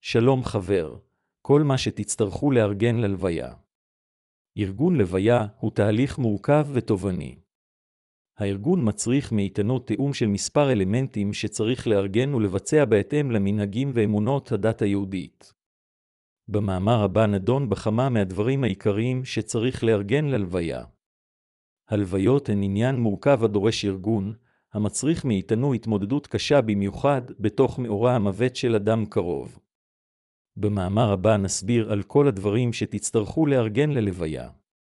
שלום חבר, כל מה שתצטרכו לארגן ללוויה. ארגון לוויה הוא תהליך מורכב ותובעני. הארגון מצריך מאיתנו תיאום של מספר אלמנטים שצריך לארגן ולבצע בהתאם למנהגים ואמונות הדת היהודית. במאמר הבא נדון בכמה מהדברים העיקריים שצריך לארגן ללוויה. הלוויות הן עניין מורכב הדורש ארגון, המצריך מאיתנו התמודדות קשה במיוחד בתוך מאורע המוות של אדם קרוב. במאמר הבא נסביר על כל הדברים שתצטרכו לארגן ללוויה.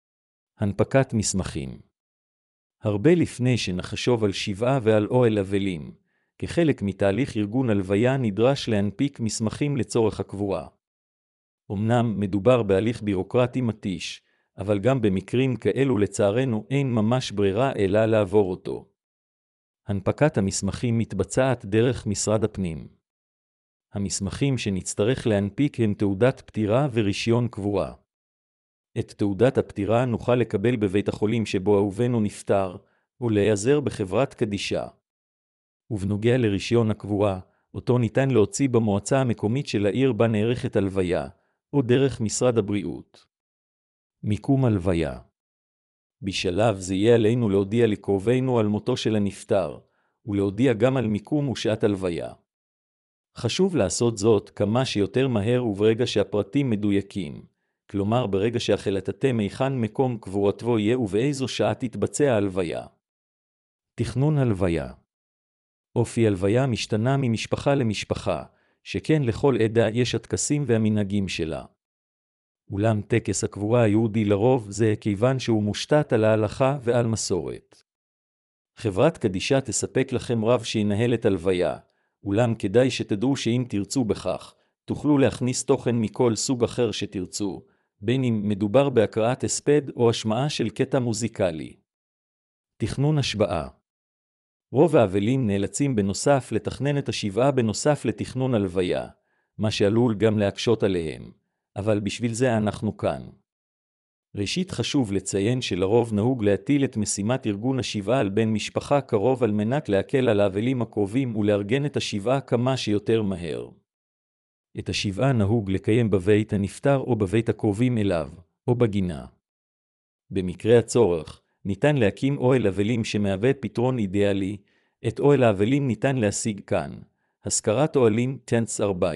הנפקת מסמכים. הרבה לפני שנחשוב על שבעה ועל אוהל אבלים, כחלק מתהליך ארגון הלוויה נדרש להנפיק מסמכים לצורך הקבורה. אמנם מדובר בהליך בירוקרטי מתיש, אבל גם במקרים כאלו לצערנו אין ממש ברירה אלא לעבור אותו. הנפקת המסמכים מתבצעת דרך משרד הפנים. המסמכים שנצטרך להנפיק הם תעודת פטירה ורישיון קבורה. את תעודת הפטירה נוכל לקבל בבית החולים שבו אהובנו נפטר, או להיעזר בחברת קדישה. ובנוגע לרישיון הקבורה, אותו ניתן להוציא במועצה המקומית של העיר בה נערכת הלוויה, או דרך משרד הבריאות. מיקום הלוויה. בשלב זה יהיה עלינו להודיע לקרובינו על מותו של הנפטר, ולהודיע גם על מיקום ושעת הלוויה. חשוב לעשות זאת כמה שיותר מהר וברגע שהפרטים מדויקים, כלומר ברגע שהחלטתם היכן מקום קבורתו יהיה ובאיזו שעה תתבצע הלוויה. תכנון הלוויה. אופי הלוויה משתנה ממשפחה למשפחה, שכן לכל עדה יש הטקסים והמנהגים שלה. אולם טקס הקבורה היהודי לרוב זה כיוון שהוא מושתת על ההלכה ועל מסורת. חברת קדישה תספק לכם רב שינהל את הלוויה, אולם כדאי שתדעו שאם תרצו בכך, תוכלו להכניס תוכן מכל סוג אחר שתרצו, בין אם מדובר בהקראת הספד או השמעה של קטע מוזיקלי. תכנון השבעה. רוב האבלים נאלצים בנוסף לתכנן את השבעה בנוסף לתכנון הלוויה, מה שעלול גם להקשות עליהם, אבל בשביל זה אנחנו כאן. ראשית חשוב לציין שלרוב נהוג להטיל את משימת ארגון השבעה על בן משפחה קרוב על מנת להקל על האבלים הקרובים ולארגן את השבעה כמה שיותר מהר. את השבעה נהוג לקיים בבית הנפטר או בבית הקרובים אליו, או בגינה. במקרה הצורך, ניתן להקים אוהל אבלים שמהווה פתרון אידיאלי, את אוהל האבלים ניתן להשיג כאן, השכרת אוהלים טנטס 4.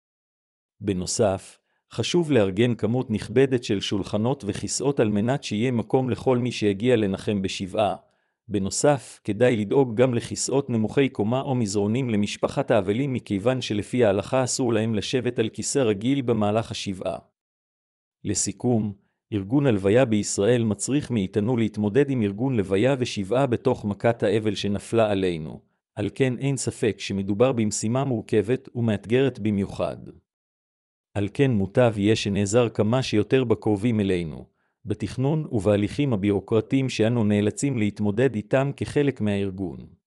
בנוסף, חשוב לארגן כמות נכבדת של שולחנות וכיסאות על מנת שיהיה מקום לכל מי שיגיע לנחם בשבעה. בנוסף, כדאי לדאוג גם לכיסאות נמוכי קומה או מזרונים למשפחת האבלים מכיוון שלפי ההלכה אסור להם לשבת על כיסא רגיל במהלך השבעה. לסיכום, ארגון הלוויה בישראל מצריך מאיתנו להתמודד עם ארגון לוויה ושבעה בתוך מכת האבל שנפלה עלינו. על כן אין ספק שמדובר במשימה מורכבת ומאתגרת במיוחד. על כן מוטב יהיה שנעזר כמה שיותר בקרובים אלינו, בתכנון ובהליכים הבירוקרטיים שאנו נאלצים להתמודד איתם כחלק מהארגון.